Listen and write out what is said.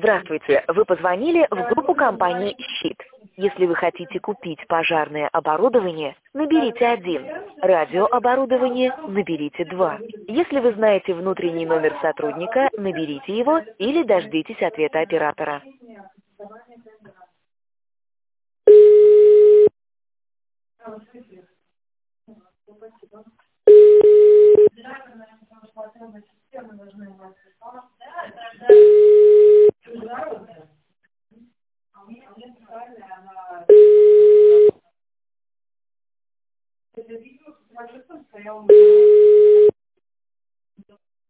Здравствуйте, вы позвонили в группу компании «Щит». Если вы хотите купить пожарное оборудование, наберите 1. Радиооборудование наберите 2. Если вы знаете внутренний номер сотрудника, наберите его или дождитесь ответа оператора.